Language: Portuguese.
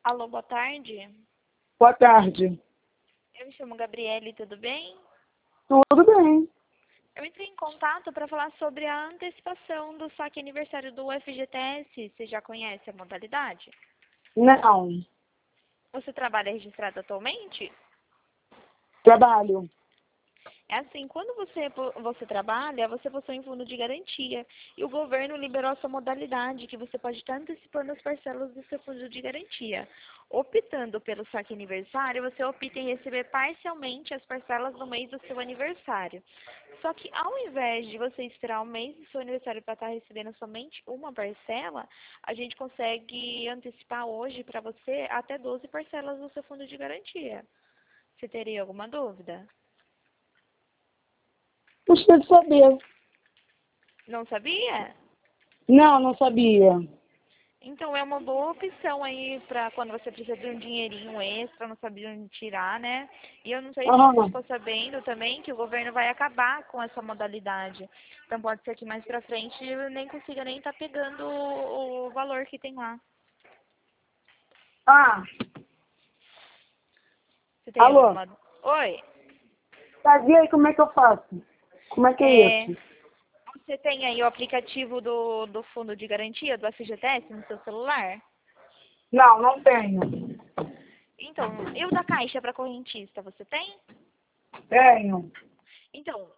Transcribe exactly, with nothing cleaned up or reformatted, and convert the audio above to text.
Alô, boa tarde. Boa tarde. Eu me chamo Gabriele, tudo bem? Tudo bem. Eu entrei em contato para falar sobre a antecipação do saque aniversário do F G T S. Você já conhece a modalidade? Não. Você trabalha registrado atualmente? Trabalho. É assim, quando você, você trabalha, você possui um fundo de garantia. E o governo liberou essa modalidade, que você pode estar antecipando as parcelas do seu fundo de garantia. Optando pelo saque aniversário, você opta em receber parcialmente as parcelas no mês do seu aniversário. Só que ao invés de você esperar o mês do seu aniversário para estar recebendo somente uma parcela, a gente consegue antecipar hoje para você até doze parcelas do seu fundo de garantia. Você teria alguma dúvida? Gostaria de saber. Não sabia? Não, não sabia. Então é uma boa opção aí para quando você precisa de um dinheirinho extra, não sabe de onde tirar, né? E eu não sei se você Aham. ficou sabendo também que o governo vai acabar com essa modalidade. Então pode ser que mais pra frente eu nem consiga nem estar pegando o, o valor que tem lá. Ah, Você tem alô. alguma... Oi? Tá, e aí, como é que eu faço? Como é que é É, isso? você tem aí o aplicativo do, do fundo de garantia, do F G T S, no seu celular? Não, não tenho. Então, e o da Caixa para correntista, você tem? Tenho. Então,